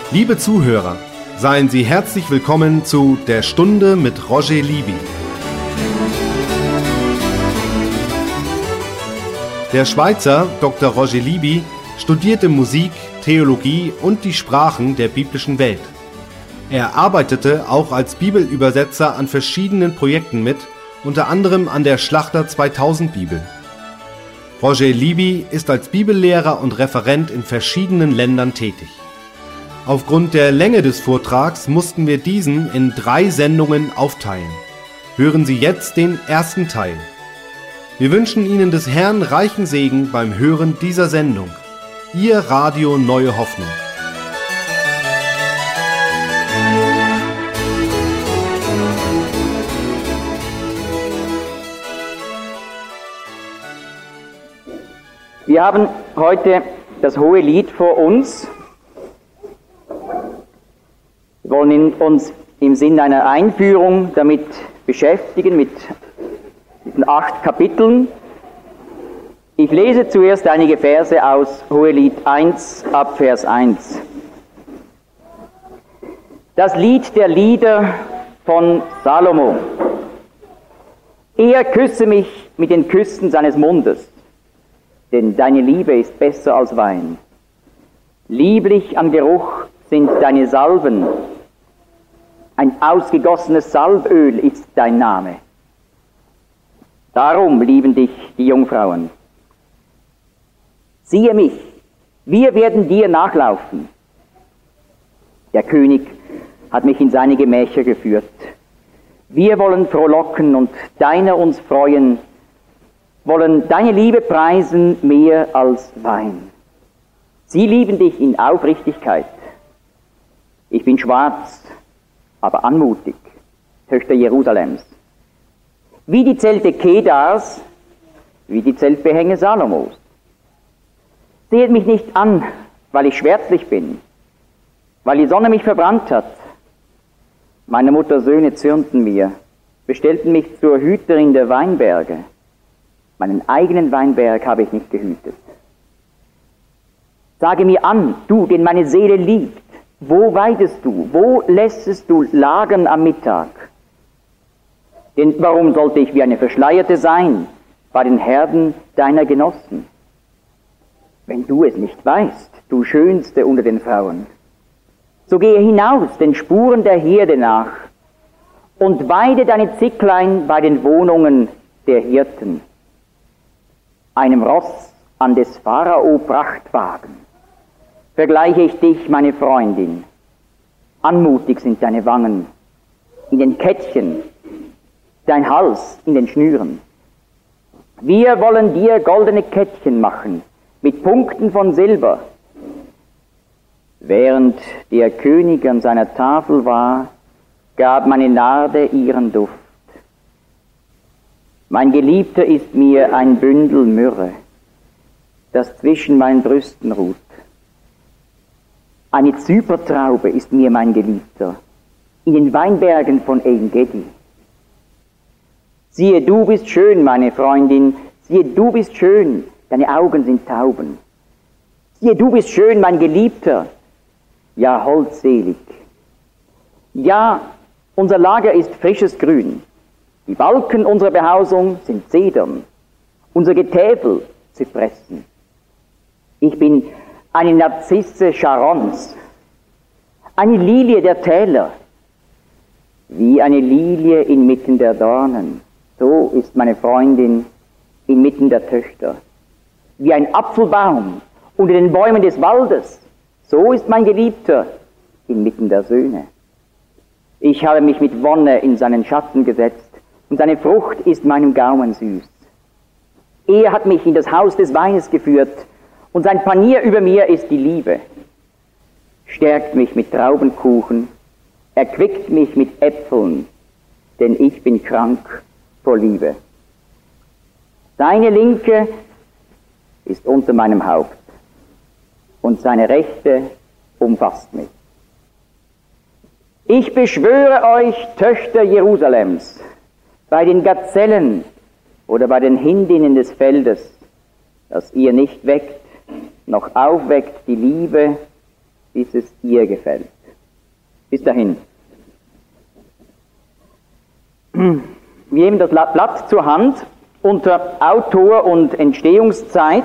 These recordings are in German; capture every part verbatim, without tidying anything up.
Liebe Zuhörer, seien Sie herzlich willkommen zu Der Stunde mit Roger Libby. Der Schweizer Doktor Roger Libby studierte Musik, Theologie und die Sprachen der biblischen Welt. Er arbeitete auch als Bibelübersetzer an verschiedenen Projekten mit, unter anderem an der Schlachter zweitausend Bibel. Roger Libby ist als Bibellehrer und Referent in verschiedenen Ländern tätig. Aufgrund der Länge des Vortrags mussten wir diesen in drei Sendungen aufteilen. Hören Sie jetzt den ersten Teil. Wir wünschen Ihnen des Herrn reichen Segen beim Hören dieser Sendung. Ihr Radio Neue Hoffnung. Wir haben heute das Hohelied vor uns. Wir wollen uns im Sinne einer Einführung damit beschäftigen, mit diesen acht Kapiteln. Ich lese zuerst einige Verse aus Hohelied eins ab Vers eins. Das Lied der Lieder von Salomo. Er küsse mich mit den Küssen seines Mundes, denn deine Liebe ist besser als Wein. Lieblich an Geruch sind deine Salben, ein ausgegossenes Salböl ist dein Name. Darum lieben dich die Jungfrauen. Siehe mich, wir werden dir nachlaufen. Der König hat mich in seine Gemächer geführt. Wir wollen frohlocken und deiner uns freuen, wollen deine Liebe preisen mehr als Wein. Sie lieben dich in Aufrichtigkeit. Ich bin schwarz, aber anmutig, Töchter Jerusalems. Wie die Zelte Kedars, wie die Zeltbehänge Salomos. Seht mich nicht an, weil ich schwärzlich bin, weil die Sonne mich verbrannt hat. Meine Mutter Söhne zürnten mir, bestellten mich zur Hüterin der Weinberge. Meinen eigenen Weinberg habe ich nicht gehütet. Sage mir an, du, den meine Seele liebt, wo weidest du, wo lässest du lagern am Mittag? Denn warum sollte ich wie eine Verschleierte sein bei den Herden deiner Genossen? Wenn du es nicht weißt, du Schönste unter den Frauen, so gehe hinaus den Spuren der Herde nach und weide deine Zicklein bei den Wohnungen der Hirten. Einem Ross an des Pharao Prachtwagen vergleiche ich dich, meine Freundin. Anmutig sind deine Wangen in den Kettchen, dein Hals in den Schnüren. Wir wollen dir goldene Kettchen machen mit Punkten von Silber. Während der König an seiner Tafel war, gab meine Narde ihren Duft. Mein Geliebter ist mir ein Bündel Myrrhe, das zwischen meinen Brüsten ruht. Eine Zypertraube ist mir mein Geliebter, in den Weinbergen von En-Gedi. Siehe, du bist schön, meine Freundin, siehe, du bist schön, deine Augen sind Tauben. Siehe, du bist schön, mein Geliebter, ja, holdselig. Ja, unser Lager ist frisches Grün. Die Balken unserer Behausung sind Zedern, unser Getäfel Zypressen. Ich bin eine Narzisse Charons, eine Lilie der Täler, wie eine Lilie inmitten der Dornen. So ist meine Freundin inmitten der Töchter. Wie ein Apfelbaum unter den Bäumen des Waldes, so ist mein Geliebter inmitten der Söhne. Ich habe mich mit Wonne in seinen Schatten gesetzt, und seine Frucht ist meinem Gaumen süß. Er hat mich in das Haus des Weines geführt, und sein Panier über mir ist die Liebe. Stärkt mich mit Traubenkuchen, erquickt mich mit Äpfeln, denn ich bin krank vor Liebe. Seine Linke ist unter meinem Haupt, und seine Rechte umfasst mich. Ich beschwöre euch, Töchter Jerusalems, bei den Gazellen oder bei den Hindinnen des Feldes, dass ihr nicht weckt, noch aufweckt die Liebe bis es ihr gefällt. Bis dahin. Wir nehmen das Blatt zur Hand unter Autor und Entstehungszeit.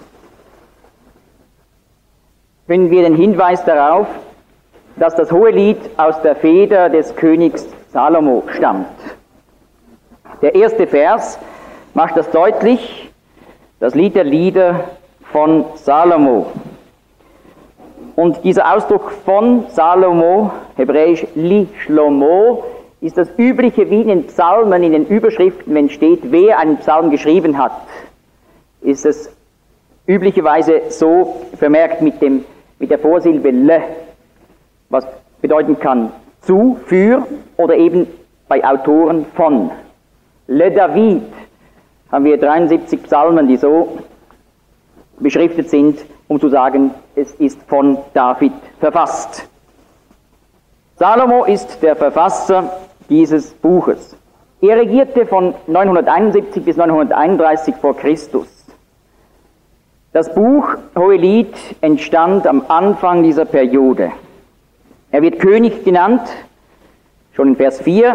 Finden wir den Hinweis darauf, dass das Hohelied aus der Feder des Königs Salomo stammt. Der erste Vers macht das deutlich, das Lied der Lieder von Salomo. Und dieser Ausdruck von Salomo, hebräisch Li Shlomo, ist das Übliche wie in den Psalmen, in den Überschriften, wenn steht, wer einen Psalm geschrieben hat, ist es üblicherweise so vermerkt mit, dem, mit der Vorsilbe Le, was bedeuten kann zu, für oder eben bei Autoren von. Le David haben wir dreiundsiebzig Psalmen, die so beschriftet sind, um zu sagen, es ist von David verfasst. Salomo ist der Verfasser dieses Buches. Er regierte von neunhunderteinundsiebzig bis neunhunderteinunddreißig vor Christus. Das Buch Hohelied entstand am Anfang dieser Periode. Er wird König genannt, schon in Vers vier.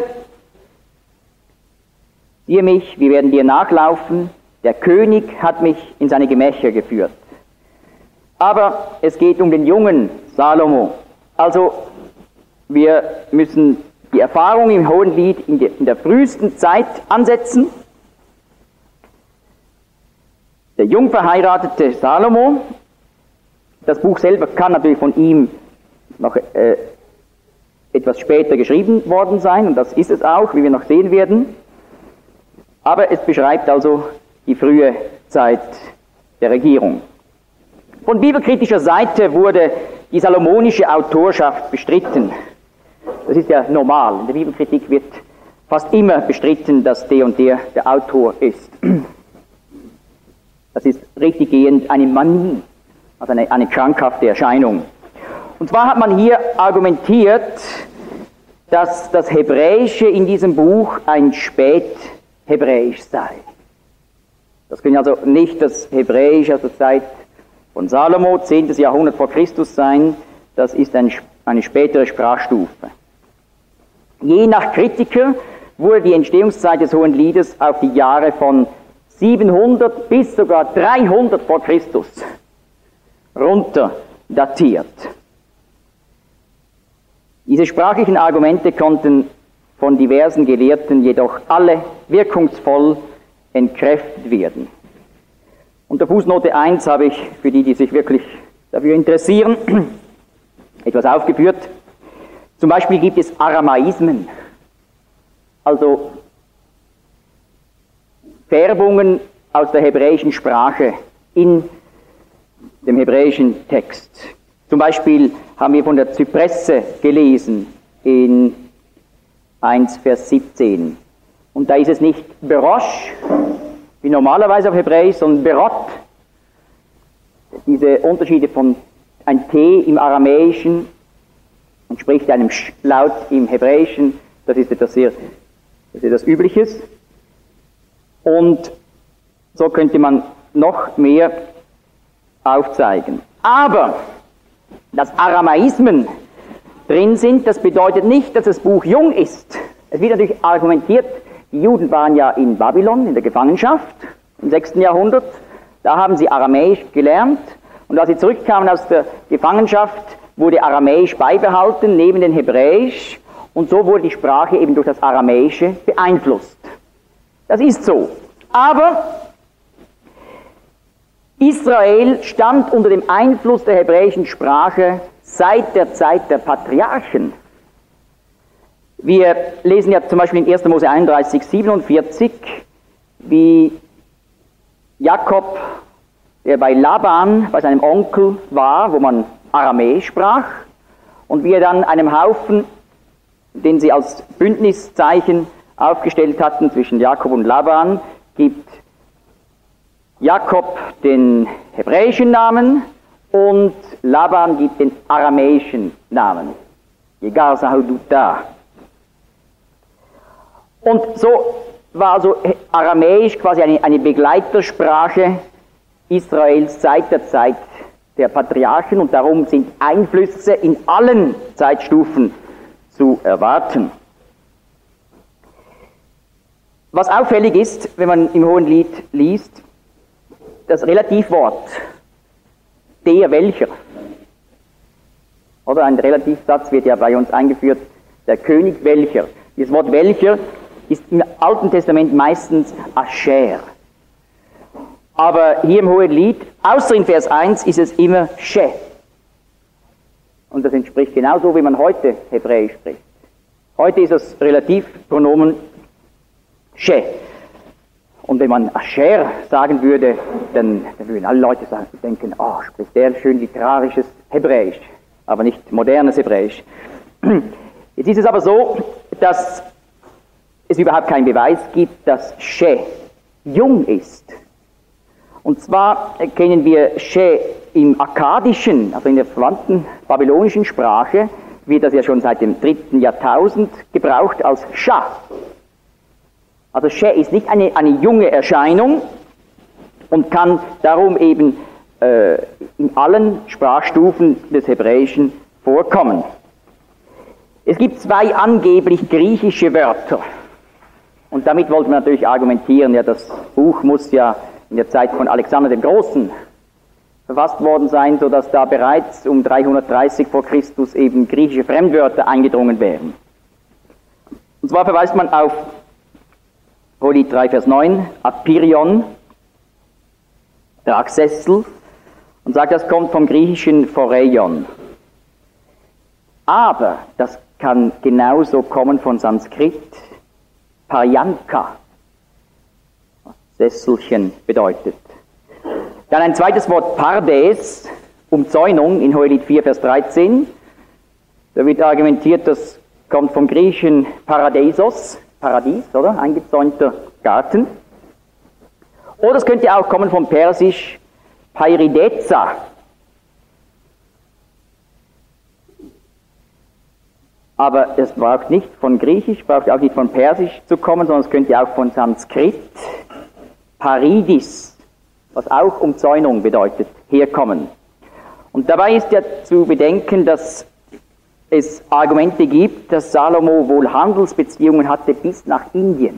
Siehe mich, wir werden dir nachlaufen, der König hat mich in seine Gemächer geführt. Aber es geht um den jungen Salomo. Also wir müssen die Erfahrung im Hohelied in der, in der frühesten Zeit ansetzen. Der jung verheiratete Salomo, das Buch selber kann natürlich von ihm noch äh, etwas später geschrieben worden sein, und das ist es auch, wie wir noch sehen werden. Aber es beschreibt also die frühe Zeit der Regierung. Von bibelkritischer Seite wurde die salomonische Autorschaft bestritten. Das ist ja normal. In der Bibelkritik wird fast immer bestritten, dass der und der der Autor ist. Das ist richtiggehend eine Manie, also eine, eine krankhafte Erscheinung. Und zwar hat man hier argumentiert, dass das Hebräische in diesem Buch ein Späthebräisch sei. Das kann also nicht das Hebräisch aus der Zeit von Salomo, zehntes Jahrhundert vor Christus sein, das ist ein, eine spätere Sprachstufe. Je nach Kritiker wurde die Entstehungszeit des Hohenliedes auf die Jahre von siebenhundert bis sogar dreihundert vor Christus runter datiert. Diese sprachlichen Argumente konnten von diversen Gelehrten jedoch alle wirkungsvoll entkräftet werden. Unter Fußnote eins habe ich, für die, die sich wirklich dafür interessieren, etwas aufgeführt. Zum Beispiel gibt es Aramaismen, also Färbungen aus der hebräischen Sprache in dem hebräischen Text. Zum Beispiel haben wir von der Zypresse gelesen in eins Vers siebzehn. Und da ist es nicht Berosh, wie normalerweise auf Hebräisch, sondern Berot. Diese Unterschiede von ein T im Aramäischen entspricht einem Sch-Laut im Hebräischen, das ist etwas sehr, das ist etwas Übliches. Und so könnte man noch mehr aufzeigen. Aber dass Aramaismen drin sind, das bedeutet nicht, dass das Buch jung ist. Es wird natürlich argumentiert, die Juden waren ja in Babylon, in der Gefangenschaft, im sechsten Jahrhundert. Da haben sie Aramäisch gelernt. Und als sie zurückkamen aus der Gefangenschaft, wurde Aramäisch beibehalten, neben den Hebräisch. Und so wurde die Sprache eben durch das Aramäische beeinflusst. Das ist so. Aber Israel stand unter dem Einfluss der hebräischen Sprache seit der Zeit der Patriarchen. Wir lesen ja zum Beispiel in erster Mose einunddreißig, siebenundvierzig, wie Jakob, der bei Laban, bei seinem Onkel war, wo man Aramäisch sprach, und wie er dann einem Haufen, den sie als Bündniszeichen aufgestellt hatten zwischen Jakob und Laban, gibt Jakob den hebräischen Namen und Laban gibt den aramäischen Namen. Yegar Sahuduta. Und so war also Aramäisch quasi eine, eine Begleitersprache Israels seit der Zeit der Patriarchen und darum sind Einflüsse in allen Zeitstufen zu erwarten. Was auffällig ist, wenn man im Hohelied liest, das Relativwort der welcher. Oder ein Relativsatz wird ja bei uns eingeführt, der König welcher. Dieses Wort welcher ist im Alten Testament meistens Asher. Aber hier im Hohelied, außer in Vers eins, ist es immer She. Und das entspricht genauso, wie man heute Hebräisch spricht. Heute ist das Relativpronomen She. Und wenn man Asher sagen würde, dann, dann würden alle Leute sagen, denken, oh, spricht der schön literarisches Hebräisch, aber nicht modernes Hebräisch. Jetzt ist es aber so, dass es überhaupt keinen Beweis gibt, dass She jung ist. Und zwar kennen wir She im Akkadischen, also in der verwandten babylonischen Sprache, wird das ja schon seit dem dritten Jahrtausend gebraucht als Sha. Also She ist nicht eine, eine junge Erscheinung und kann darum eben äh, in allen Sprachstufen des Hebräischen vorkommen. Es gibt zwei angeblich griechische Wörter. Und damit wollte man natürlich argumentieren, ja, das Buch muss ja in der Zeit von Alexander dem Großen verfasst worden sein, sodass da bereits um dreihundertdreißig vor Christus eben griechische Fremdwörter eingedrungen wären. Und zwar verweist man auf Hohelied drei, Vers neun, Apirion, Tragssessel, und sagt, das kommt vom griechischen Phoreion. Aber das kann genauso kommen von Sanskrit, Paryanka, was Sesselchen bedeutet. Dann ein zweites Wort, Pardes, Umzäunung, in Hohelied vier, Vers dreizehn. Da wird argumentiert, das kommt vom griechischen Paradeisos, Paradies, oder? Eingezäunter Garten. Oder es könnte auch kommen vom Persisch Pairideza. Aber es braucht nicht von Griechisch, braucht auch nicht von Persisch zu kommen, sondern es könnte auch von Sanskrit, Paridis, was auch Umzäunung bedeutet, herkommen. Und dabei ist ja zu bedenken, dass es Argumente gibt, dass Salomo wohl Handelsbeziehungen hatte bis nach Indien.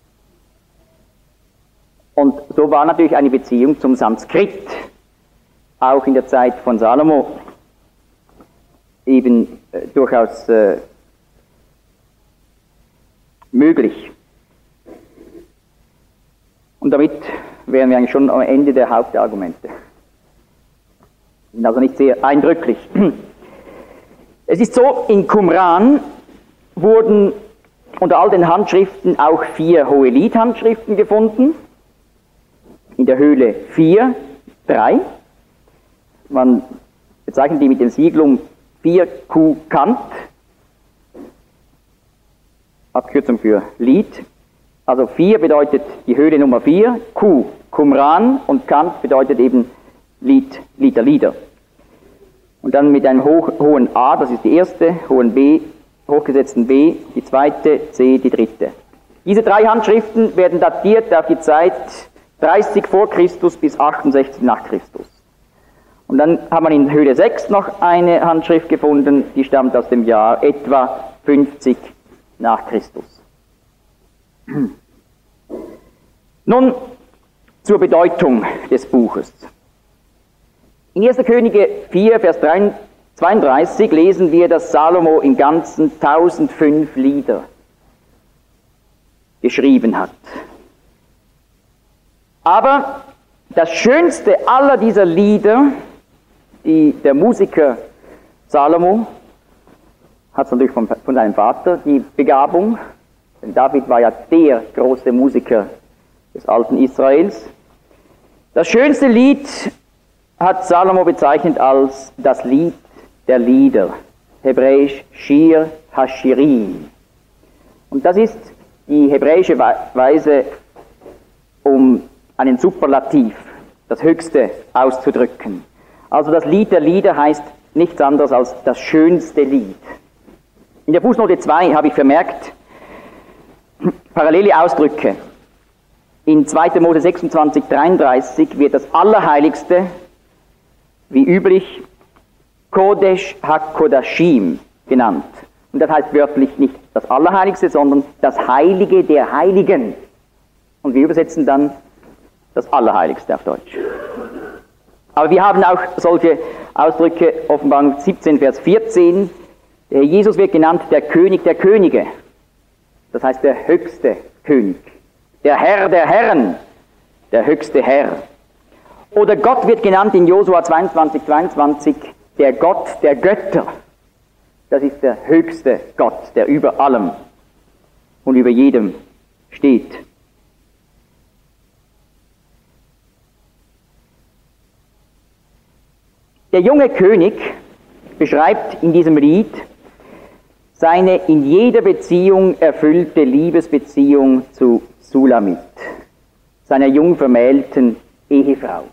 Und so war natürlich eine Beziehung zum Sanskrit, auch in der Zeit von Salomo, eben äh, durchaus äh, möglich. Und damit wären wir eigentlich schon am Ende der Hauptargumente. Sind also nicht sehr eindrücklich. Es ist so, in Qumran wurden unter all den Handschriften auch vier Hohelied-Handschriften gefunden. In der Höhle vier, drei. Man bezeichnet die mit dem Siglum vier Q Kant, Abkürzung für Lied. Also vier bedeutet die Höhle Nummer vier, Q Qumran und Kant bedeutet eben Lied, Lied der Lieder. Und dann mit einem hoch, hohen A, das ist die erste, hohen B, hochgesetzten B, die zweite, C, die dritte. Diese drei Handschriften werden datiert auf die Zeit dreißig vor Christus bis achtundsechzig nach Christus. Und dann hat man in Höhle sechs noch eine Handschrift gefunden, die stammt aus dem Jahr etwa fünfzig nach Christus. Nun zur Bedeutung des Buches. In erster Könige vier, Vers zweiunddreißig lesen wir, dass Salomo im Ganzen tausendfünf Lieder geschrieben hat. Aber das schönste aller dieser Lieder, die der Musiker Salomo, hat es natürlich von, von seinem Vater die Begabung, denn David war ja der große Musiker des alten Israels. Das schönste Lied hat Salomo bezeichnet als das Lied der Lieder, hebräisch Shir Hashirim. Und das ist die hebräische Weise, um einen Superlativ, das Höchste auszudrücken. Also das Lied der Lieder heißt nichts anderes als das schönste Lied. In der Fußnote zwei habe ich vermerkt, parallele Ausdrücke. In zweiter Mose sechsundzwanzig, dreiunddreißig wird das Allerheiligste wie üblich, Kodesh HaKodashim genannt. Und das heißt wörtlich nicht das Allerheiligste, sondern das Heilige der Heiligen. Und wir übersetzen dann das Allerheiligste auf Deutsch. Aber wir haben auch solche Ausdrücke, Offenbarung siebzehn, Vers vierzehn. Der Herr Jesus wird genannt der König der Könige. Das heißt der höchste König. Der Herr der Herren, der höchste Herr. Oder Gott wird genannt in Josua zweiundzwanzig, zweiundzwanzig, der Gott der Götter. Das ist der höchste Gott, der über allem und über jedem steht. Der junge König beschreibt in diesem Lied seine in jeder Beziehung erfüllte Liebesbeziehung zu Sulamit, seiner jung vermählten Ehefrau.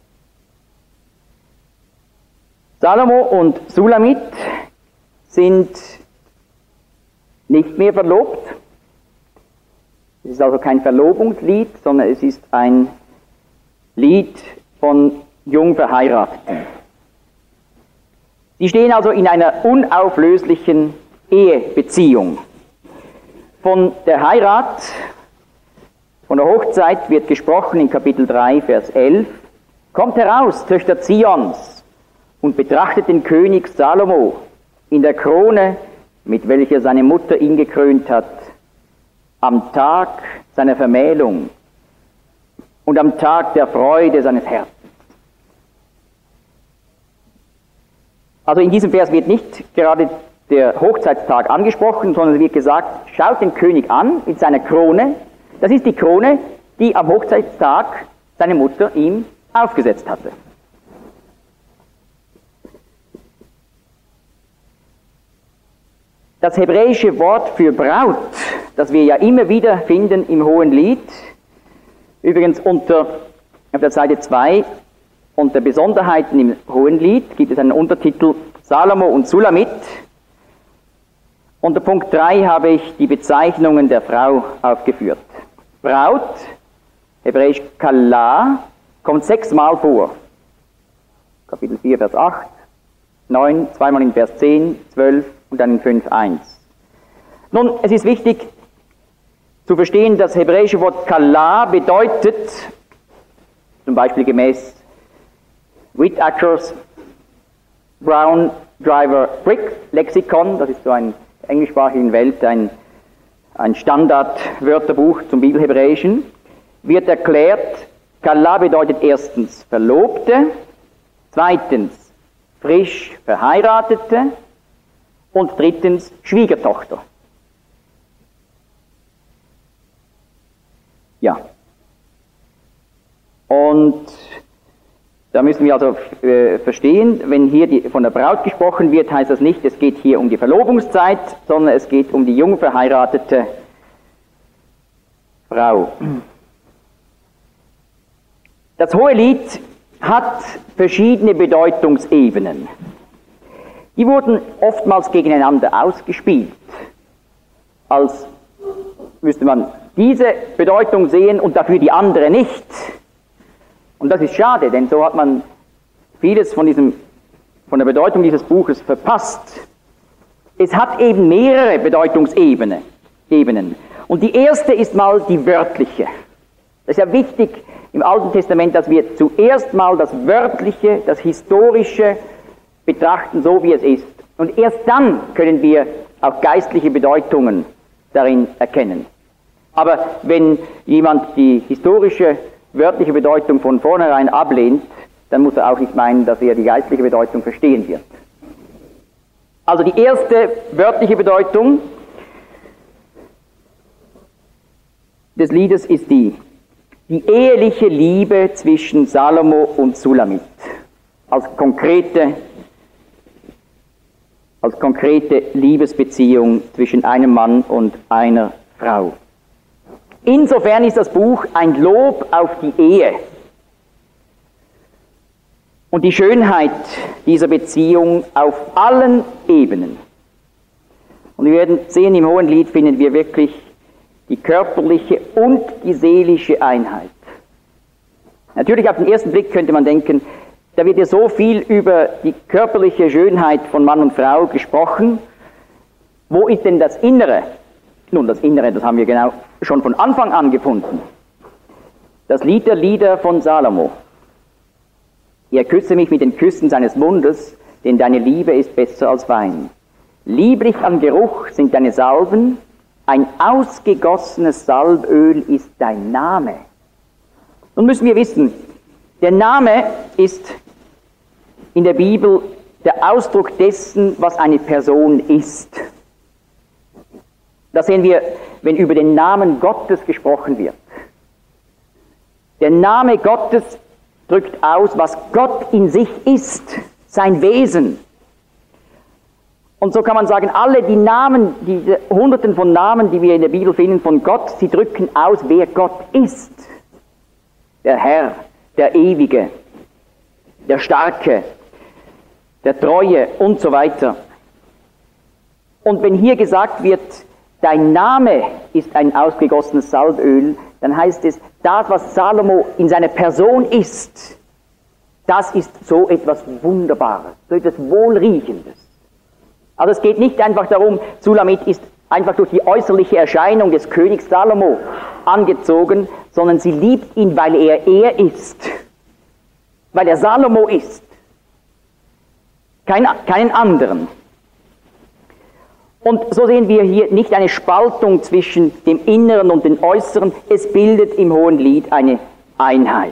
Salomo und Sulamit sind nicht mehr verlobt. Es ist also kein Verlobungslied, sondern es ist ein Lied von jung Verheirateten. Sie stehen also in einer unauflöslichen Ehebeziehung. Von der Heirat, von der Hochzeit wird gesprochen in Kapitel drei, Vers elf. Kommt heraus, Töchter Zions, und betrachtet den König Salomo in der Krone, mit welcher seine Mutter ihn gekrönt hat, am Tag seiner Vermählung und am Tag der Freude seines Herzens. Also in diesem Vers wird nicht gerade der Hochzeitstag angesprochen, sondern es wird gesagt, schaut den König an in seiner Krone. Das ist die Krone, die am Hochzeitstag seine Mutter ihm aufgesetzt hatte. Das hebräische Wort für Braut, das wir ja immer wieder finden im Hohenlied, übrigens unter, auf der Seite zwei, unter Besonderheiten im Hohenlied gibt es einen Untertitel Salomo und Sulamit. Unter Punkt drei habe ich die Bezeichnungen der Frau aufgeführt. Braut, hebräisch Kala, kommt sechsmal vor. Kapitel vier, Vers acht, neun, zweimal in Vers zehn, zwölf und dann in fünf, eins. Nun, es ist wichtig zu verstehen, das hebräische Wort Kala bedeutet, zum Beispiel gemäß Whitacres Brown Driver Brick Lexikon, das ist so ein englischsprachigen Welt ein, ein Standardwörterbuch zum Bibelhebräischen, wird erklärt, Kala bedeutet erstens Verlobte, zweitens frisch Verheiratete und drittens Schwiegertochter. Ja. Und da müssen wir also äh, verstehen, wenn hier die, von der Braut gesprochen wird, heißt das nicht, es geht hier um die Verlobungszeit, sondern es geht um die jung verheiratete Frau. Das Hohelied hat verschiedene Bedeutungsebenen. Die wurden oftmals gegeneinander ausgespielt, als müsste man diese Bedeutung sehen und dafür die andere nicht. Und das ist schade, denn so hat man vieles von, diesem, von der Bedeutung dieses Buches verpasst. Es hat eben mehrere Bedeutungsebenen. Ebenen. Und die erste ist mal die wörtliche. Das ist ja wichtig im Alten Testament, dass wir zuerst mal das Wörtliche, das Historische betrachten, so wie es ist. Und erst dann können wir auch geistliche Bedeutungen darin erkennen. Aber wenn jemand die historische wörtliche Bedeutung von vornherein ablehnt, dann muss er auch nicht meinen, dass er die geistliche Bedeutung verstehen wird. Also die erste wörtliche Bedeutung des Liedes ist die, die eheliche Liebe zwischen Salomo und Sulamit, als konkrete, als konkrete Liebesbeziehung zwischen einem Mann und einer Frau. Insofern ist das Buch ein Lob auf die Ehe und die Schönheit dieser Beziehung auf allen Ebenen. Und wir werden sehen, im Hohenlied finden wir wirklich die körperliche und die seelische Einheit. Natürlich auf den ersten Blick könnte man denken, da wird ja so viel über die körperliche Schönheit von Mann und Frau gesprochen. Wo ist denn das Innere? Nun, das Innere, das haben wir genau schon von Anfang an gefunden. Das Lied der Lieder von Salomo. Er küsse mich mit den Küssen seines Mundes, denn deine Liebe ist besser als Wein. Lieblich am Geruch sind deine Salben, ein ausgegossenes Salböl ist dein Name. Nun müssen wir wissen, der Name ist in der Bibel der Ausdruck dessen, was eine Person ist. Das sehen wir, wenn über den Namen Gottes gesprochen wird. Der Name Gottes drückt aus, was Gott in sich ist, sein Wesen. Und so kann man sagen, alle die Namen, diese Hunderten von Namen, die wir in der Bibel finden von Gott, sie drücken aus, wer Gott ist. Der Herr, der Ewige, der Starke, der Treue und so weiter. Und wenn hier gesagt wird, dein Name ist ein ausgegossenes Salböl, dann heißt es, das, was Salomo in seiner Person ist, das ist so etwas Wunderbares, so etwas Wohlriechendes. Also es geht nicht einfach darum, Sulamit ist einfach durch die äußerliche Erscheinung des Königs Salomo angezogen, sondern sie liebt ihn, weil er er ist, weil er Salomo ist, Kein, keinen anderen. Und so sehen wir hier nicht eine Spaltung zwischen dem Inneren und dem Äußeren, es bildet im Hohenlied eine Einheit.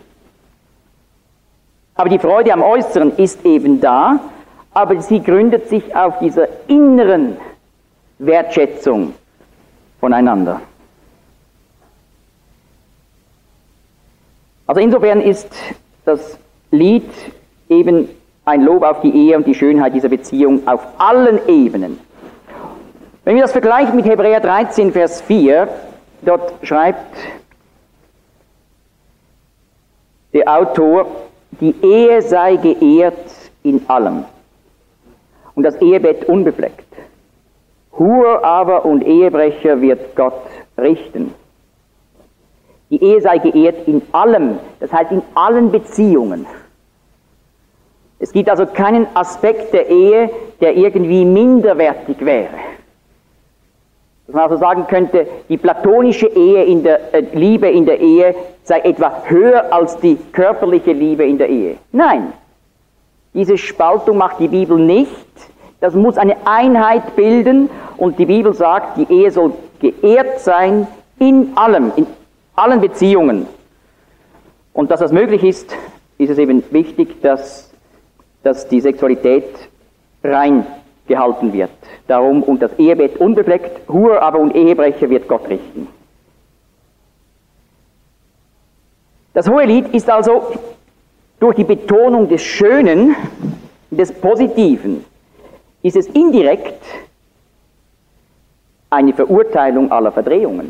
Aber die Freude am Äußeren ist eben da, aber sie gründet sich auf dieser inneren Wertschätzung voneinander. Also insofern ist das Lied eben ein Lob auf die Ehe und die Schönheit dieser Beziehung auf allen Ebenen. Wenn wir das vergleichen mit Hebräer dreizehn, Vers vier, dort schreibt der Autor, die Ehe sei geehrt in allem und das Ehebett unbefleckt. Hure aber und Ehebrecher wird Gott richten. Die Ehe sei geehrt in allem, das heißt in allen Beziehungen. Es gibt also keinen Aspekt der Ehe, der irgendwie minderwertig wäre. Dass man also sagen könnte, die platonische Ehe in der, äh, Liebe in der Ehe sei etwa höher als die körperliche Liebe in der Ehe. Nein, diese Spaltung macht die Bibel nicht. Das muss eine Einheit bilden und die Bibel sagt, die Ehe soll geehrt sein in allem, in allen Beziehungen. Und dass das möglich ist, ist es eben wichtig, dass, dass die Sexualität rein gehalten wird. Darum, und das Ehebett unbefleckt, Hure aber und Ehebrecher wird Gott richten. Das Hohelied ist also durch die Betonung des Schönen, des Positiven, ist es indirekt eine Verurteilung aller Verdrehungen.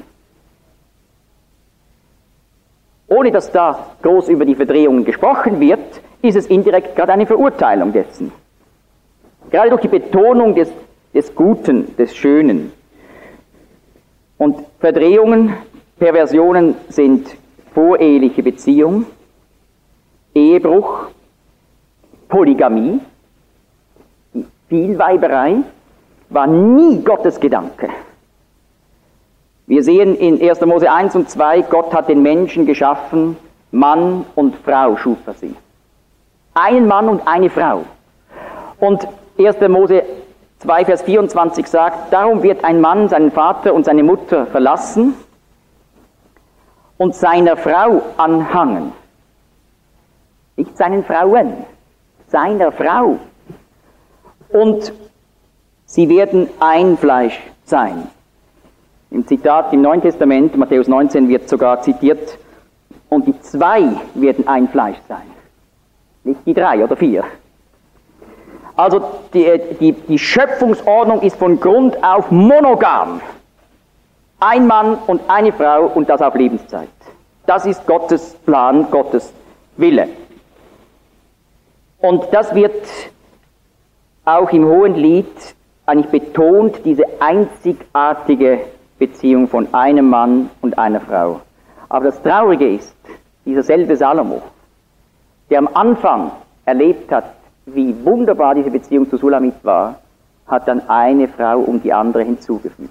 Ohne dass da groß über die Verdrehungen gesprochen wird, ist es indirekt gerade eine Verurteilung dessen. Gerade durch die Betonung des, des Guten, des Schönen. Und Verdrehungen, Perversionen sind voreheliche Beziehung, Ehebruch, Polygamie, Vielweiberei war nie Gottes Gedanke. Wir sehen in erster Mose eins und zwei, Gott hat den Menschen geschaffen, Mann und Frau schuf er sie. Einen Mann und eine Frau. Und erster Mose zwei, Vers vierundzwanzig sagt, darum wird ein Mann seinen Vater und seine Mutter verlassen und seiner Frau anhangen. Nicht seinen Frauen, seiner Frau. Und sie werden ein Fleisch sein. Im Zitat im Neuen Testament, Matthäus neunzehn, wird sogar zitiert, und die zwei werden ein Fleisch sein. Nicht die drei oder vier. Also die, die, die Schöpfungsordnung ist von Grund auf monogam. Ein Mann und eine Frau und das auf Lebenszeit. Das ist Gottes Plan, Gottes Wille. Und das wird auch im Hohenlied eigentlich betont, diese einzigartige Beziehung von einem Mann und einer Frau. Aber das Traurige ist, dieser selbe Salomo, der am Anfang erlebt hat, wie wunderbar diese Beziehung zu Sulamit war, hat dann eine Frau um die andere hinzugefügt.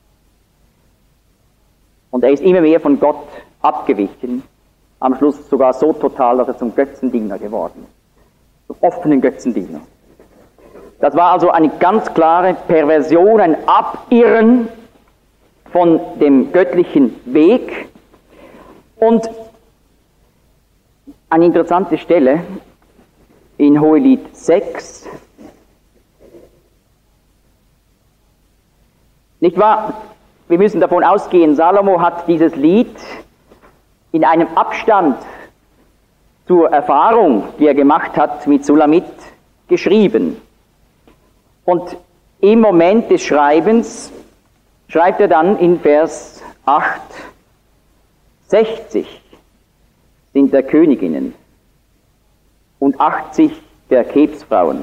Und er ist immer mehr von Gott abgewichen, am Schluss sogar so total, dass er zum Götzendiener geworden ist, zum offenen Götzendiener. Das war also eine ganz klare Perversion, ein Abirren von dem göttlichen Weg. Und eine interessante Stelle in Hohelied sechs. Nicht wahr? Wir müssen davon ausgehen, Salomo hat dieses Lied in einem Abstand zur Erfahrung, die er gemacht hat mit Sulamit, geschrieben. Und im Moment des Schreibens schreibt er dann in Vers acht, sechzig sind der Königinnen und achtzig der Kebsfrauen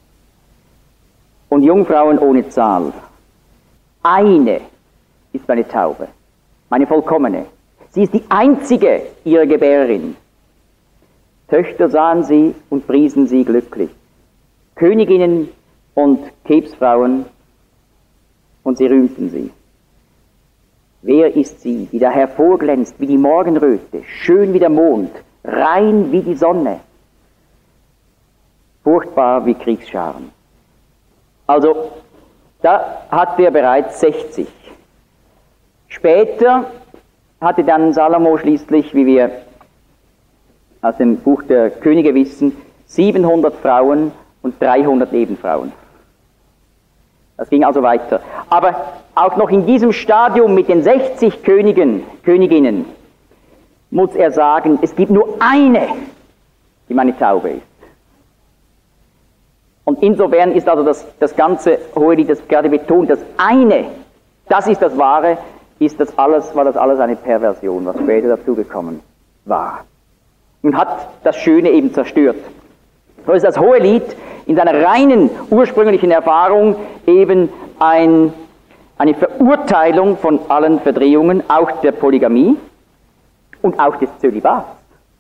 und Jungfrauen ohne Zahl. Eine ist meine Taube, meine vollkommene. Sie ist die einzige ihrer Gebärerin. Töchter sahen sie und priesen sie glücklich. Königinnen und Kebsfrauen, und sie rühmten sie. Wer ist sie, die da hervorglänzt wie die Morgenröte, schön wie der Mond, rein wie die Sonne, furchtbar wie Kriegsscharen? Also, da hatte er bereits sechzig. Später hatte dann Salomo schließlich, wie wir aus dem Buch der Könige wissen, siebenhundert Frauen und dreihundert Nebenfrauen. Das ging also weiter. Aber auch noch in diesem Stadium mit den sechzig Königen, Königinnen muss er sagen, es gibt nur eine, die meine Taube ist. Und insofern ist also das, das ganze Hohelied, das gerade betont, das eine, das ist das Wahre, ist das alles, war das alles eine Perversion, was später dazugekommen war. Und hat das Schöne eben zerstört. So ist das Hohelied in seiner reinen ursprünglichen Erfahrung eben ein, eine Verurteilung von allen Verdrehungen, auch der Polygamie und auch des Zölibats.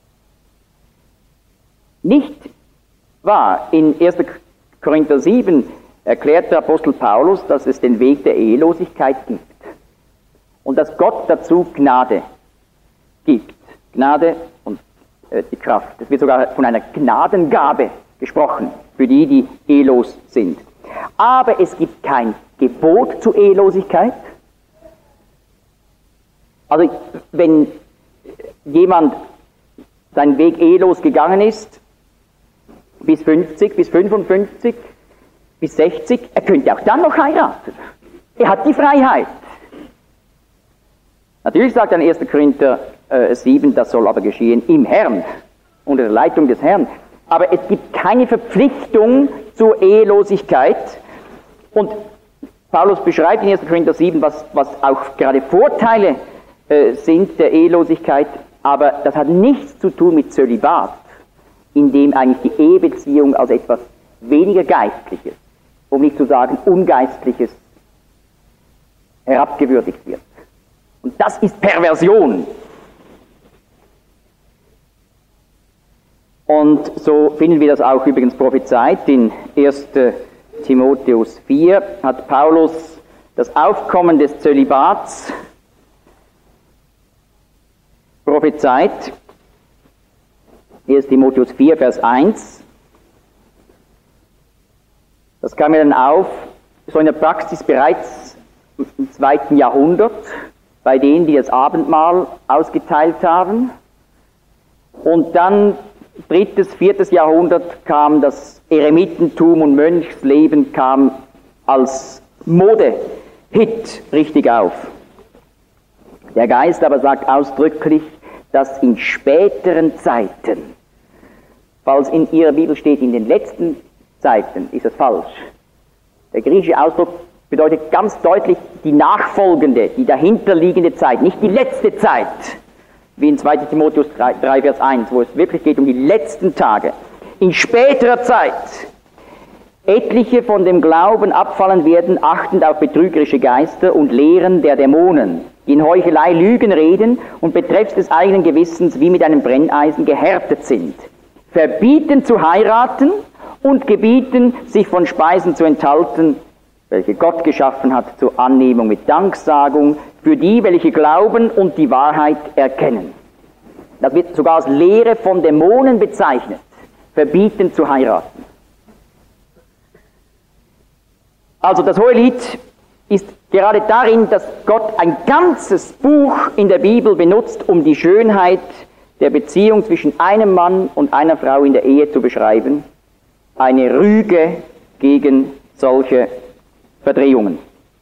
Nicht wahr? In erster Korinther sieben erklärt der Apostel Paulus, dass es den Weg der Ehelosigkeit gibt und dass Gott dazu Gnade gibt. Gnade und äh, die Kraft. Es wird sogar von einer Gnadengabe gesprochen für die, die ehelos sind. Aber es gibt kein Gebot zur Ehelosigkeit. Also wenn jemand seinen Weg ehelos gegangen ist, bis fünfzig, bis fünfundfünfzig, bis sechzig, er könnte auch dann noch heiraten. Er hat die Freiheit. Natürlich sagt dann erster Korinther äh, sieben, das soll aber geschehen im Herrn, unter der Leitung des Herrn. Aber es gibt keine Verpflichtung zur Ehelosigkeit. Und Paulus beschreibt in erster Korinther sieben, was, was auch gerade Vorteile äh, sind der Ehelosigkeit, aber das hat nichts zu tun mit Zölibat, in dem eigentlich die Ehebeziehung als etwas weniger Geistliches, um nicht zu sagen Ungeistliches, herabgewürdigt wird. Und das ist Perversion. Und so finden wir das auch übrigens prophezeit. In erster Timotheus vier hat Paulus das Aufkommen des Zölibats prophezeit. erster Timotheus vier, Vers eins. Das kam mir dann auf, so in der Praxis bereits im zweiten Jahrhundert, bei denen, die das Abendmahl ausgeteilt haben. Und dann drittes, viertes Jahrhundert kam das Eremitentum und Mönchsleben kam als Modehit richtig auf. Der Geist aber sagt ausdrücklich, dass in späteren Zeiten, falls in Ihrer Bibel steht, in den letzten Zeiten, ist das falsch. Der griechische Ausdruck bedeutet ganz deutlich die nachfolgende, die dahinterliegende Zeit, nicht die letzte Zeit, wie in zweiter Timotheus drei, Vers eins, wo es wirklich geht um die letzten Tage. In späterer Zeit etliche von dem Glauben abfallen werden, achtend auf betrügerische Geister und Lehren der Dämonen, die in Heuchelei Lügen reden und betreffs des eigenen Gewissens wie mit einem Brenneisen gehärtet sind. verbieten zu heiraten und gebieten, sich von Speisen zu enthalten, welche Gott geschaffen hat, zur Annehmung mit Danksagung, für die, welche glauben und die Wahrheit erkennen. Das wird sogar als Lehre von Dämonen bezeichnet, verbieten zu heiraten. Also das Hohelied ist gerade darin, dass Gott ein ganzes Buch in der Bibel benutzt, um die Schönheit der Beziehung zwischen einem Mann und einer Frau in der Ehe zu beschreiben. Eine Rüge gegen solche Verdrehungen.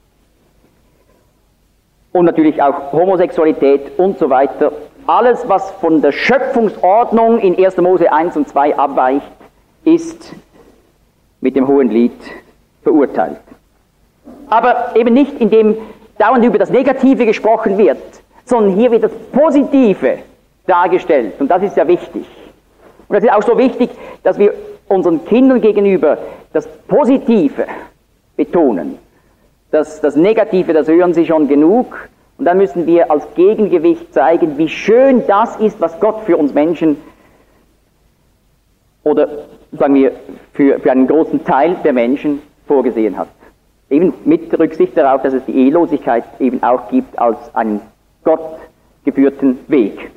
Und natürlich auch Homosexualität und so weiter. Alles, was von der Schöpfungsordnung in erster Mose eins und zwei abweicht, ist mit dem Hohelied verurteilt. Aber eben nicht, indem dauernd über das Negative gesprochen wird, sondern hier wird das Positive dargestellt. Und das ist ja wichtig. Und das ist auch so wichtig, dass wir unseren Kindern gegenüber das Positive betonen. Das, das Negative, das hören sie schon genug. Und dann müssen wir als Gegengewicht zeigen, wie schön das ist, was Gott für uns Menschen oder sagen wir für, für einen großen Teil der Menschen vorgesehen hat. Eben mit Rücksicht darauf, dass es die Ehelosigkeit eben auch gibt als einen Gott geführten Weg.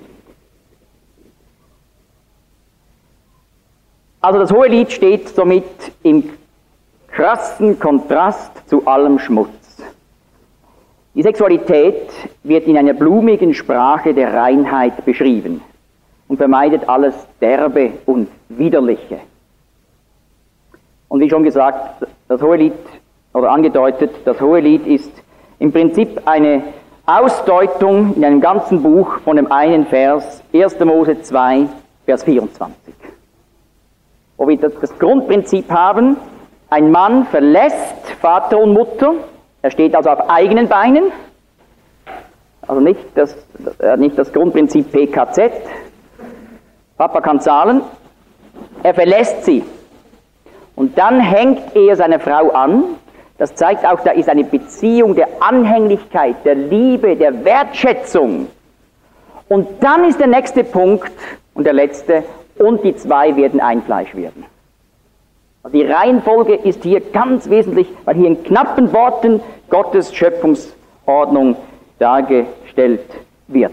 Also das Hohelied steht somit im krassen Kontrast zu allem Schmutz. Die Sexualität wird in einer blumigen Sprache der Reinheit beschrieben und vermeidet alles Derbe und Widerliche. Und wie schon gesagt, das Hohelied, oder angedeutet, das Hohelied ist im Prinzip eine Ausdeutung in einem ganzen Buch von dem einen Vers, erster Mose zwei, Vers vierundzwanzig. Wo wir das, das Grundprinzip haben, ein Mann verlässt Vater und Mutter, er steht also auf eigenen Beinen, also nicht das, nicht das Grundprinzip P K Z, Papa kann zahlen, er verlässt sie. Und dann hängt er seine Frau an. Das zeigt auch, da ist eine Beziehung der Anhänglichkeit, der Liebe, der Wertschätzung. Und dann ist der nächste Punkt und der letzte, und die zwei werden ein Fleisch werden. Also die Reihenfolge ist hier ganz wesentlich, weil hier in knappen Worten Gottes Schöpfungsordnung dargestellt wird.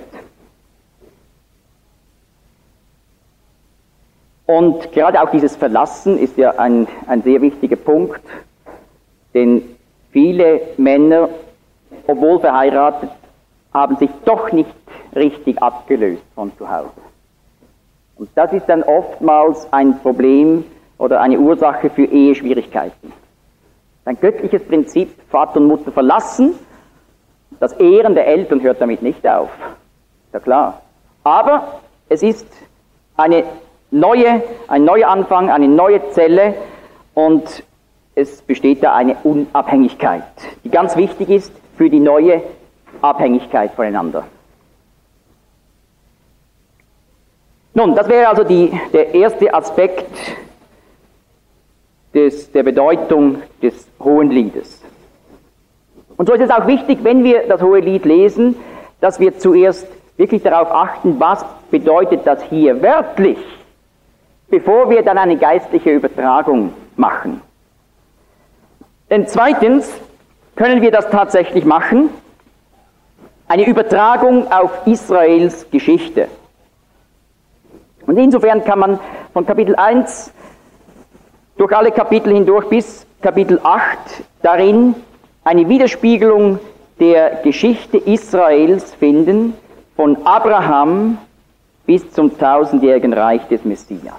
Und gerade auch dieses Verlassen ist ja ein, ein sehr wichtiger Punkt, denn viele Männer, obwohl verheiratet, haben sich doch nicht richtig abgelöst von zu Hause. Und das ist dann oftmals ein Problem oder eine Ursache für Eheschwierigkeiten. Ein göttliches Prinzip, Vater und Mutter verlassen, das Ehren der Eltern hört damit nicht auf. Ist ja klar. Aber es ist eine neue, ein neuer Anfang, eine neue Zelle und es besteht da eine Unabhängigkeit, die ganz wichtig ist für die neue Abhängigkeit voneinander. Nun, das wäre also die, der erste Aspekt des, der Bedeutung des Hohenliedes. Und so ist es auch wichtig, wenn wir das Hohelied lesen, dass wir zuerst wirklich darauf achten, was bedeutet das hier wörtlich, bevor wir dann eine geistliche Übertragung machen. Denn zweitens können wir das tatsächlich machen, eine Übertragung auf Israels Geschichte. Und insofern kann man von Kapitel eins durch alle Kapitel hindurch bis Kapitel acht darin eine Widerspiegelung der Geschichte Israels finden, von Abraham bis zum tausendjährigen Reich des Messias.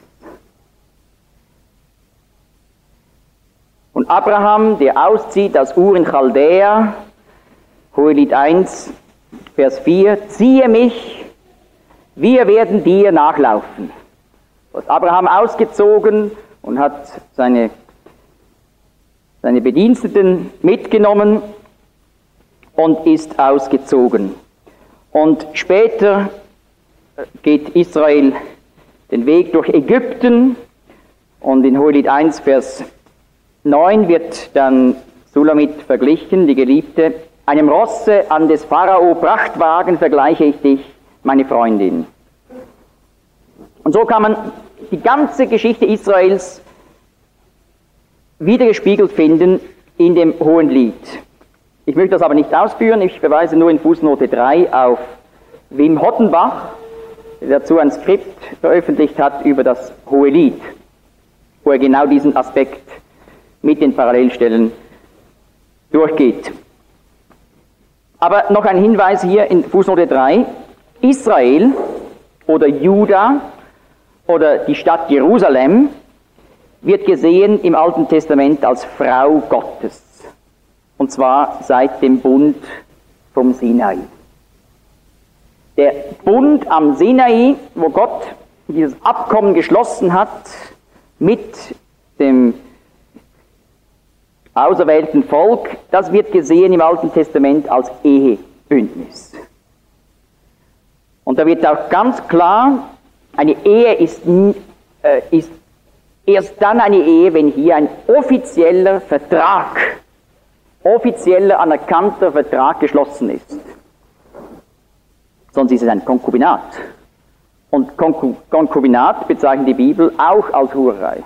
Und Abraham, der auszieht aus Ur in Chaldäa, Hohelied eins, Vers vier, ziehe mich, wir werden dir nachlaufen. So ist Abraham ausgezogen und hat seine, seine Bediensteten mitgenommen und ist ausgezogen. Und später geht Israel den Weg durch Ägypten und in Hohelied eins, Vers neun wird dann Sulamit verglichen, die Geliebte. Einem Rosse an des Pharao Prachtwagen vergleiche ich dich, meine Freundin. Und so kann man die ganze Geschichte Israels wiedergespiegelt finden in dem Hohelied. Ich möchte das aber nicht ausführen, ich verweise nur in Fußnote drei auf Wim Hottenbach, der dazu ein Skript veröffentlicht hat über das Hohelied, wo er genau diesen Aspekt mit den Parallelstellen durchgeht. Aber noch ein Hinweis hier in Fußnote drei. Israel oder Juda oder die Stadt Jerusalem wird gesehen im Alten Testament als Frau Gottes. Und zwar seit dem Bund vom Sinai. Der Bund am Sinai, wo Gott dieses Abkommen geschlossen hat mit dem auserwählten Volk, das wird gesehen im Alten Testament als Ehebündnis. Und da wird auch ganz klar, eine Ehe ist, äh, ist erst dann eine Ehe, wenn hier ein offizieller Vertrag, offizieller anerkannter Vertrag geschlossen ist. Sonst ist es ein Konkubinat. Und Konkubinat bezeichnet die Bibel auch als Hurerei.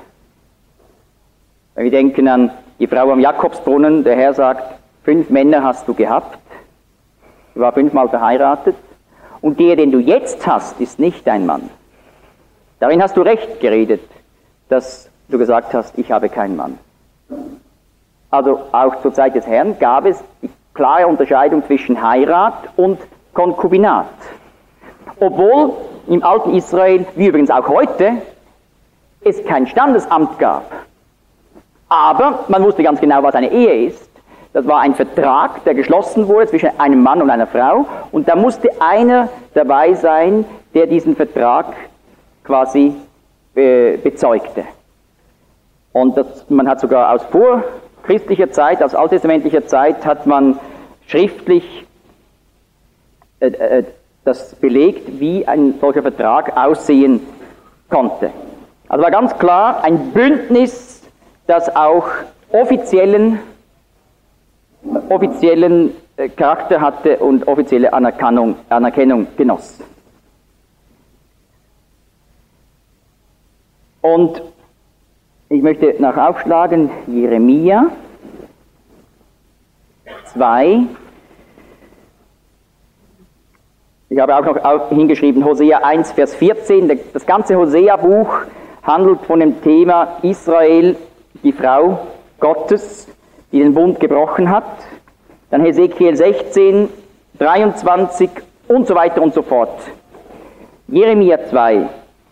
Wenn wir denken an die Frau am Jakobsbrunnen, der Herr sagt, fünf Männer hast du gehabt, du war fünfmal verheiratet, und der, den du jetzt hast, ist nicht dein Mann. Darin hast du recht geredet, dass du gesagt hast, ich habe keinen Mann. Also auch zur Zeit des Herrn gab es die klare Unterscheidung zwischen Heirat und Konkubinat. Obwohl im alten Israel, wie übrigens auch heute, es kein Standesamt gab. Aber man wusste ganz genau, was eine Ehe ist. Das war ein Vertrag, der geschlossen wurde zwischen einem Mann und einer Frau. Und da musste einer dabei sein, der diesen Vertrag quasi äh, bezeugte. Und das, man hat sogar aus vorchristlicher Zeit, aus alttestamentlicher Zeit, hat man schriftlich äh, äh, das belegt, wie ein solcher Vertrag aussehen konnte. Also war ganz klar ein Bündnis, das auch offiziellen, offiziellen äh, Charakter hatte und offizielle Anerkennung, Anerkennung genoss. Und ich möchte nach aufschlagen Jeremia zwei. Ich habe auch noch hingeschrieben Hosea eins, Vers vierzehn. Das ganze Hosea-Buch handelt von dem Thema Israel, die Frau Gottes, die den Bund gebrochen hat. Dann Hesekiel sechzehn, dreiundzwanzig und so weiter und so fort. Jeremia zwei,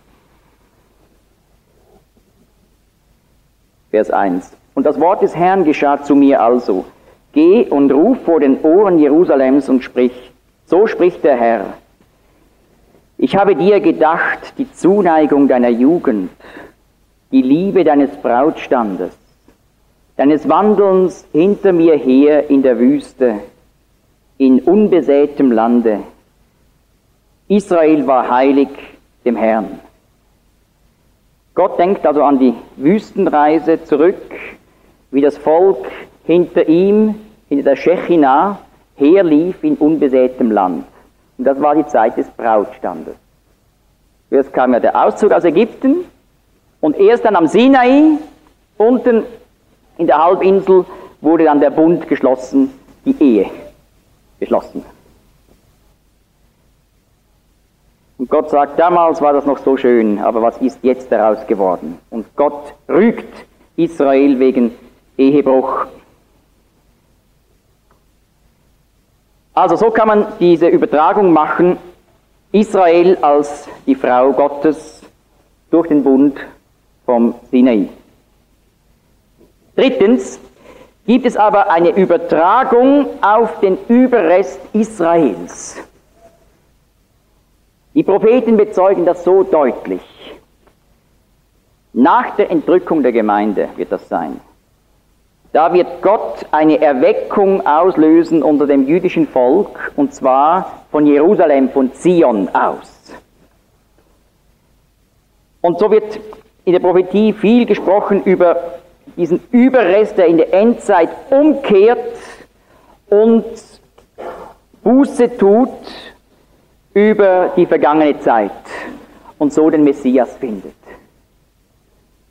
Vers eins. Und das Wort des Herrn geschah zu mir also: Geh und ruf vor den Ohren Jerusalems und sprich, so spricht der Herr: Ich habe dir gedacht, die Zuneigung deiner Jugend, die Liebe deines Brautstandes, deines Wandelns hinter mir her in der Wüste, in unbesätem Lande. Israel war heilig dem Herrn. Gott denkt also an die Wüstenreise zurück, wie das Volk hinter ihm, hinter der Schechinah, herlief in unbesätem Land. Und das war die Zeit des Brautstandes. Erst kam ja der Auszug aus Ägypten und erst dann am Sinai, unten in der Halbinsel, wurde dann der Bund geschlossen, die Ehe geschlossen. Und Gott sagt, damals war das noch so schön, aber was ist jetzt daraus geworden? Und Gott rügt Israel wegen Ehebruch. Also so kann man diese Übertragung machen, Israel als die Frau Gottes durch den Bund vom Sinai. Drittens gibt es aber eine Übertragung auf den Überrest Israels. Die Propheten bezeugen das so deutlich. Nach der Entrückung der Gemeinde wird das sein. Da wird Gott eine Erweckung auslösen unter dem jüdischen Volk, und zwar von Jerusalem, von Zion aus. Und so wird in der Prophetie viel gesprochen über diesen Überrest, der in der Endzeit umkehrt und Buße tut über die vergangene Zeit und so den Messias findet.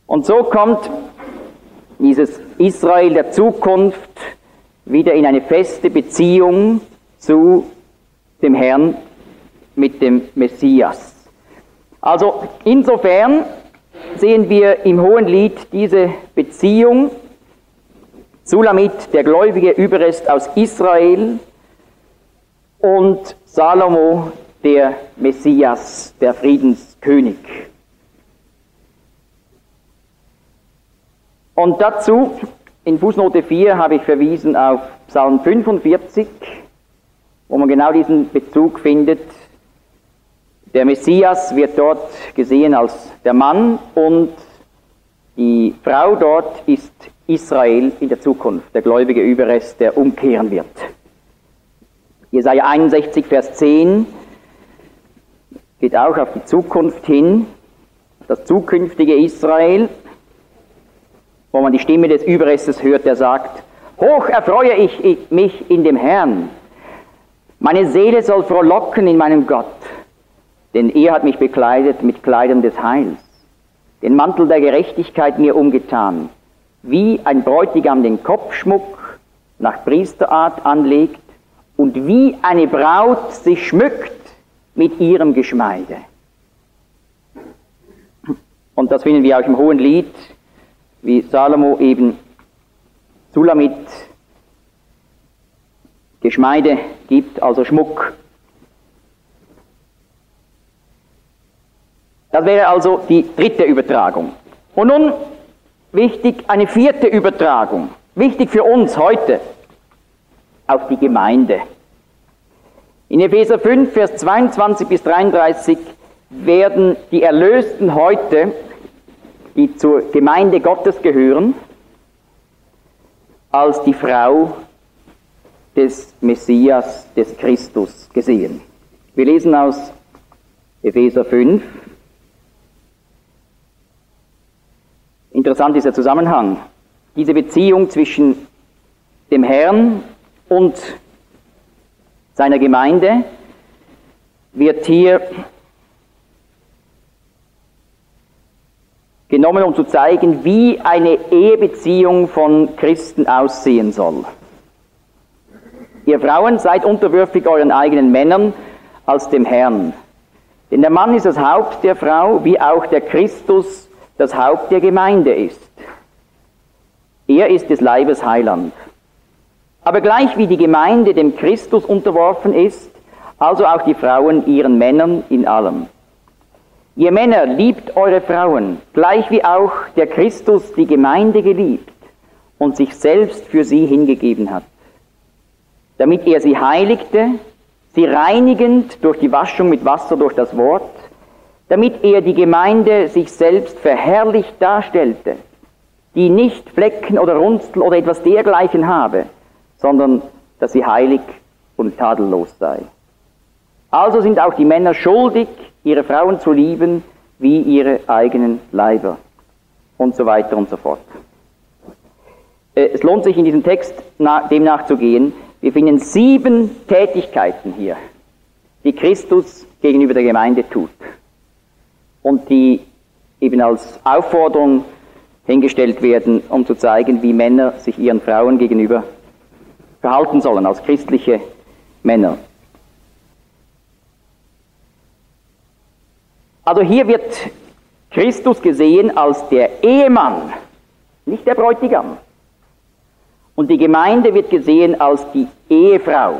Und so kommt dieses Israel der Zukunft wieder in eine feste Beziehung zu dem Herrn mit dem Messias. Also insofern sehen wir im Hohenlied diese Beziehung. Sulamit, der gläubige Überrest aus Israel, und Salomo, der Messias, der Friedenskönig. Und dazu, in Fußnote vier, habe ich verwiesen auf Psalm fünfundvierzig, wo man genau diesen Bezug findet. Der Messias wird dort gesehen als der Mann und die Frau dort ist Israel in der Zukunft, der gläubige Überrest, der umkehren wird. Jesaja einundsechzig, Vers zehn geht auch auf die Zukunft hin, das zukünftige Israel, wo man die Stimme des Überrestes hört, der sagt: Hoch erfreue ich mich in dem Herrn, meine Seele soll frohlocken in meinem Gott, denn er hat mich bekleidet mit Kleidern des Heils, den Mantel der Gerechtigkeit mir umgetan, wie ein Bräutigam den Kopfschmuck nach Priesterart anlegt und wie eine Braut sich schmückt mit ihrem Geschmeide. Und das finden wir auch im Hohenlied, wie Salomo eben Sulamit Geschmeide gibt, also Schmuck. Das wäre also die dritte Übertragung. Und nun wichtig, eine vierte Übertragung, wichtig für uns heute, auf die Gemeinde. In Epheser fünf, Vers zweiundzwanzig bis dreiunddreißig werden die Erlösten heute, die zur Gemeinde Gottes gehören, als die Frau des Messias, des Christus gesehen. Wir lesen aus Epheser fünf. Interessant ist der Zusammenhang. Diese Beziehung zwischen dem Herrn und seiner Gemeinde wird hier genommen, um zu zeigen, wie eine Ehebeziehung von Christen aussehen soll. Ihr Frauen, seid unterwürfig euren eigenen Männern als dem Herrn. Denn der Mann ist das Haupt der Frau, wie auch der Christus das Haupt der Gemeinde ist. Er ist des Leibes Heiland. Aber gleich wie die Gemeinde dem Christus unterworfen ist, also auch die Frauen ihren Männern in allem. Ihr Männer, liebt eure Frauen, gleich wie auch der Christus die Gemeinde geliebt und sich selbst für sie hingegeben hat, damit er sie heiligte, sie reinigend durch die Waschung mit Wasser durch das Wort, damit er die Gemeinde sich selbst verherrlicht darstellte, die nicht Flecken oder Runzel oder etwas dergleichen habe, sondern dass sie heilig und tadellos sei. Also sind auch die Männer schuldig, ihre Frauen zu lieben, wie ihre eigenen Leiber. Und so weiter und so fort. Es lohnt sich in diesem Text dem nachzugehen. Wir finden sieben Tätigkeiten hier, die Christus gegenüber der Gemeinde tut. Und die eben als Aufforderung hingestellt werden, um zu zeigen, wie Männer sich ihren Frauen gegenüber verhalten sollen, als christliche Männer. Also hier wird Christus gesehen als der Ehemann, nicht der Bräutigam. Und die Gemeinde wird gesehen als die Ehefrau.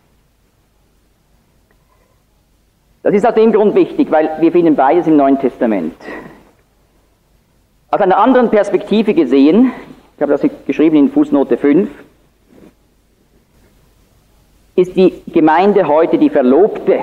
Das ist aus dem Grund wichtig, weil wir finden beides im Neuen Testament. Aus einer anderen Perspektive gesehen, ich habe das geschrieben in Fußnote fünf, ist die Gemeinde heute die Verlobte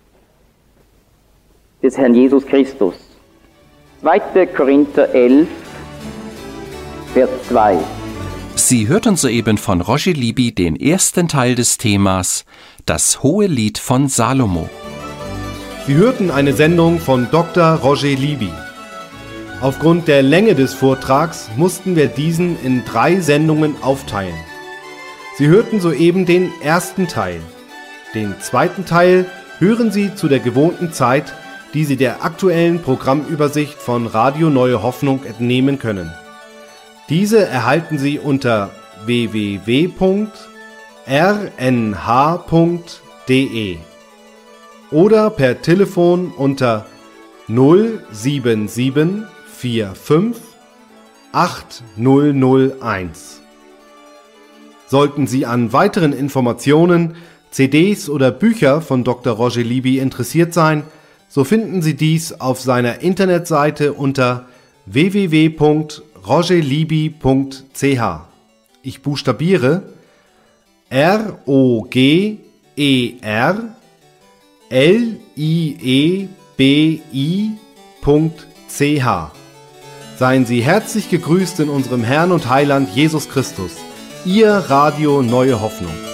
des Herrn Jesus Christus. zweiter Korinther elf, Vers zwei. Sie hörten soeben von Roger Libby den ersten Teil des Themas Das Hohelied von Salomo. Sie hörten eine Sendung von Doktor Roger Libby. Aufgrund der Länge des Vortrags mussten wir diesen in drei Sendungen aufteilen. Sie hörten soeben den ersten Teil. Den zweiten Teil hören Sie zu der gewohnten Zeit, die Sie der aktuellen Programmübersicht von Radio Neue Hoffnung entnehmen können. Diese erhalten Sie unter w w w punkt r n h punkt d e oder per Telefon unter null sieben sieben vier fünf acht null null eins. Sollten Sie an weiteren Informationen, C Ds oder Bücher von Doktor Roger Libby interessiert sein, so finden Sie dies auf seiner Internetseite unter w w w punkt roger libby punkt c h. Ich buchstabiere R O G E R L I E B I punkt c h. Seien Sie herzlich gegrüßt in unserem Herrn und Heiland Jesus Christus. Ihr Radio Neue Hoffnung.